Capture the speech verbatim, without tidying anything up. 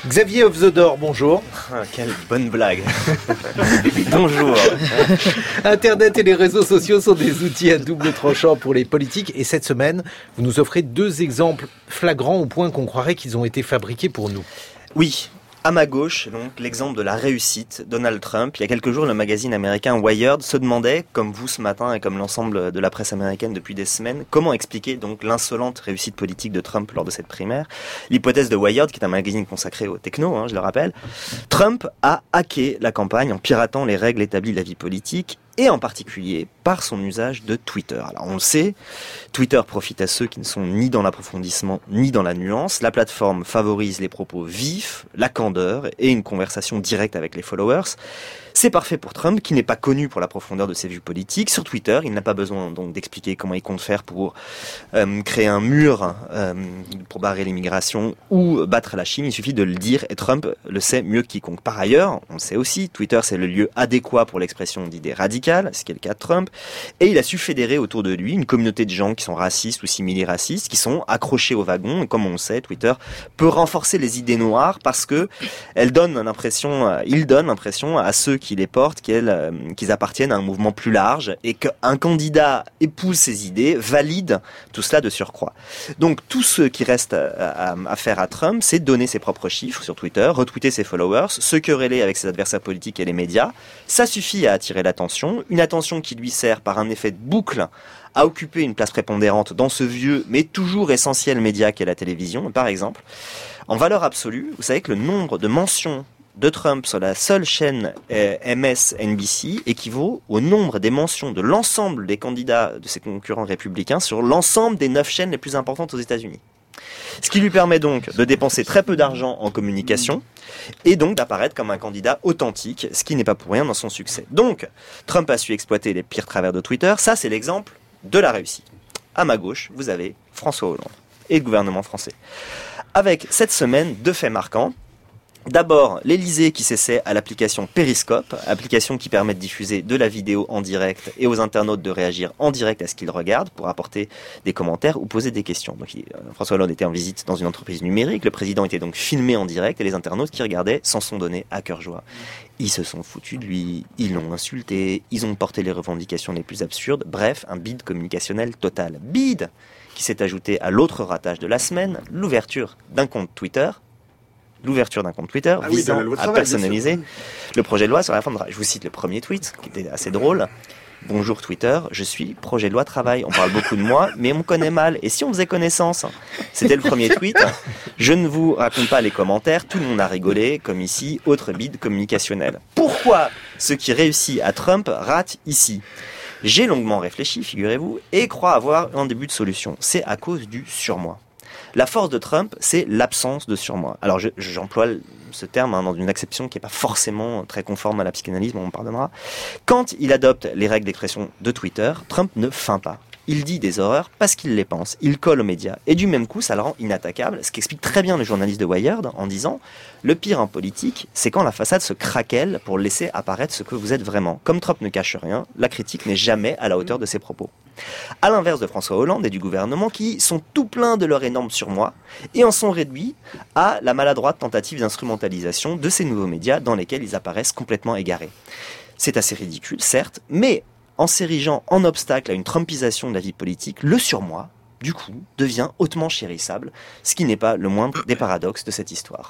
Xavier of the Door, bonjour. Ah, quelle bonne blague. Bonjour. Internet et les réseaux sociaux sont des outils à double tranchant pour les politiques. Et cette semaine, vous nous offrez deux exemples flagrants au point qu'on croirait qu'ils ont été fabriqués pour nous. Oui. À ma gauche, donc, l'exemple de la réussite, Donald Trump. Il y a quelques jours, le magazine américain Wired se demandait, comme vous ce matin et comme l'ensemble de la presse américaine depuis des semaines, comment expliquer donc l'insolente réussite politique de Trump lors de cette primaire. L'hypothèse de Wired, qui est un magazine consacré au techno, hein, je le rappelle, Trump a hacké la campagne en piratant les règles établies de la vie politique, et en particulier par son usage de Twitter. Alors on le sait, Twitter profite à ceux qui ne sont ni dans l'approfondissement ni dans la nuance. La plateforme favorise les propos vifs, la candeur et une conversation directe avec les followers. C'est parfait pour Trump, qui n'est pas connu pour la profondeur de ses vues politiques. Sur Twitter, il n'a pas besoin donc d'expliquer comment il compte faire pour euh, créer un mur euh, pour barrer l'immigration ou battre la Chine. Il suffit de le dire et Trump le sait mieux que quiconque. Par ailleurs, on le sait aussi, Twitter c'est le lieu adéquat pour l'expression d'idées radicales, ce qui est le cas de Trump. Et il a su fédérer autour de lui une communauté de gens qui sont racistes ou simili-racistes, qui sont accrochés au wagon. Et comme on le sait, Twitter peut renforcer les idées noires parce que elle donne l'impression, il donne l'impression à ceux qui les portent, qu'ils, euh, qu'ils appartiennent à un mouvement plus large et qu'un candidat épouse ses idées, valide tout cela de surcroît. Donc tout ce qui reste à, à, à faire à Trump, c'est donner ses propres chiffres sur Twitter, retweeter ses followers, se quereller avec ses adversaires politiques et les médias. Ça suffit à attirer l'attention, une attention qui lui sert par un effet de boucle à occuper une place prépondérante dans ce vieux mais toujours essentiel média qu'est la télévision. Par exemple, en valeur absolue, vous savez que le nombre de mentions de Trump sur la seule chaîne euh, M S N B C équivaut au nombre des mentions de l'ensemble des candidats de ses concurrents républicains sur l'ensemble des neuf chaînes les plus importantes aux États-Unis. Ce qui lui permet donc de dépenser très peu d'argent en communication et donc d'apparaître comme un candidat authentique, ce qui n'est pas pour rien dans son succès. Donc, Trump a su exploiter les pires travers de Twitter. Ça, c'est l'exemple de la réussite. À ma gauche, vous avez François Hollande et le gouvernement français. Avec cette semaine deux faits marquants. D'abord, l'Élysée qui s'essaie à l'application Periscope, application qui permet de diffuser de la vidéo en direct et aux internautes de réagir en direct à ce qu'ils regardent pour apporter des commentaires ou poser des questions. Donc, il, François Hollande était en visite dans une entreprise numérique, le président était donc filmé en direct et les internautes qui regardaient s'en sont donnés à cœur joie. Ils se sont foutus de lui, ils l'ont insulté, ils ont porté les revendications les plus absurdes, bref, un bide communicationnel total. Bide qui s'est ajouté à l'autre ratage de la semaine, l'ouverture d'un compte Twitter, l'ouverture d'un compte Twitter ah visant oui, à travail, personnaliser le projet de loi sur la réforme de travail. Je vous cite le premier tweet, qui était assez drôle. Bonjour Twitter, je suis projet de loi travail. On parle beaucoup de moi, mais on me connaît mal. Et si on faisait connaissance? C'était le premier tweet. Je ne vous raconte pas les commentaires, tout le monde a rigolé, comme ici, autre bide communicationnel. Pourquoi ce qui réussit à Trump rate ici? J'ai longuement réfléchi, figurez-vous, et crois avoir un début de solution. C'est à cause du surmoi. La force de Trump, c'est l'absence de surmoi. Alors, je, j'emploie ce terme hein, dans une acception qui n'est pas forcément très conforme à la psychanalyse, mais on me pardonnera. Quand il adopte les règles d'expression de Twitter, Trump ne feint pas. Il dit des horreurs parce qu'il les pense. Il colle aux médias. Et du même coup, ça le rend inattaquable, ce qui explique très bien le journaliste de Wired en disant « Le pire en politique, c'est quand la façade se craquelle pour laisser apparaître ce que vous êtes vraiment. Comme Trump ne cache rien, la critique n'est jamais à la hauteur de ses propos. » À l'inverse de François Hollande et du gouvernement qui sont tout pleins de leur énorme surmoi et en sont réduits à la maladroite tentative d'instrumentalisation de ces nouveaux médias dans lesquels ils apparaissent complètement égarés. C'est assez ridicule, certes, mais en s'érigeant en obstacle à une trumpisation de la vie politique, le surmoi, du coup, devient hautement chérissable, ce qui n'est pas le moindre des paradoxes de cette histoire.